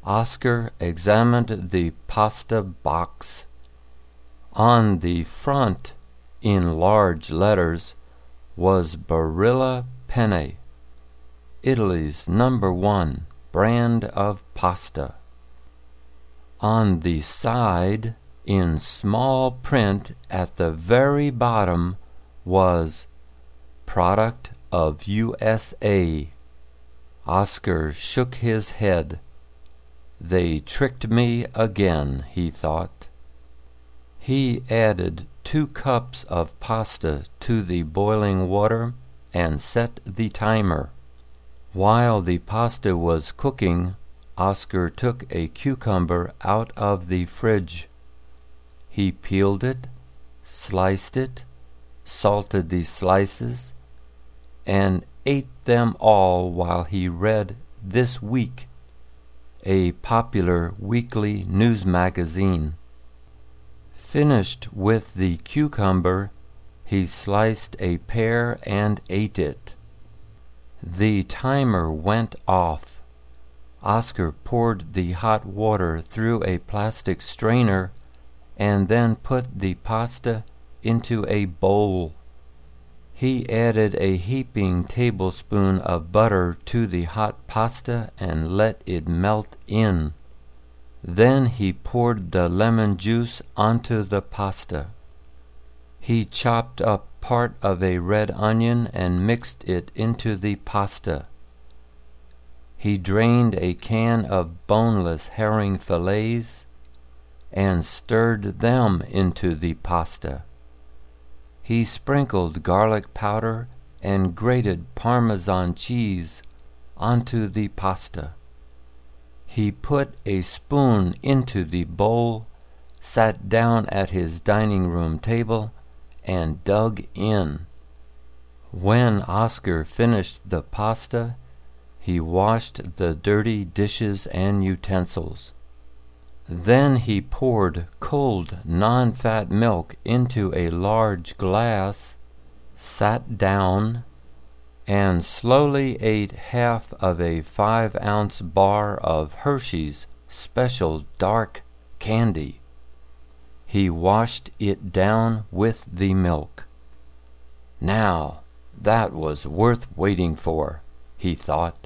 Oscar examined the pasta box. On the front, in large letters, was Barilla Penne, Italy's #1 brand of pasta. On the side, in small print at the very bottom, was Product of USA. Oscar shook his head. They tricked me again, he thought. He added 2 cups of pasta to the boiling water and set the timer. While the pasta was cooking, Oscar took a cucumber out of the fridge. He peeled it, sliced it, salted the slices, and ate them all while he read This Week, a popular weekly news magazine. Finished with the cucumber, he sliced a pear and ate it. The timer went off. Oscar poured the hot water through a plastic strainer and then put the pasta into a bowl. He added a heaping tablespoon of butter to the hot pasta and let it melt in. Then he poured the lemon juice onto the pasta. He chopped up part of a red onion and mixed it into the pasta. He drained a can of boneless herring fillets and stirred them into the pasta. He sprinkled garlic powder and grated Parmesan cheese onto the pasta. He put a spoon into the bowl, sat down at his dining room table, and dug in. When Oscar finished the pasta, he washed the dirty dishes and utensils. Then he poured cold, non-fat milk into a large glass, sat down, and slowly ate half of a 5-ounce bar of Hershey's special dark candy. He washed it down with the milk. Now, that was worth waiting for, he thought.